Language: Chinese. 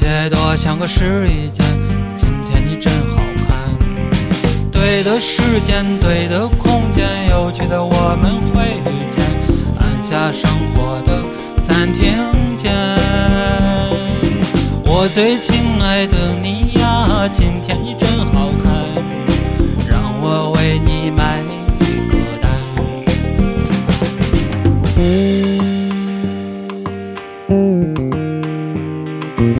界多像个试衣间，今天你真好看。对的时间，对的空间，有趣的我们会遇见，按下生活的暂停键。我最亲爱的你呀，今天你真好看。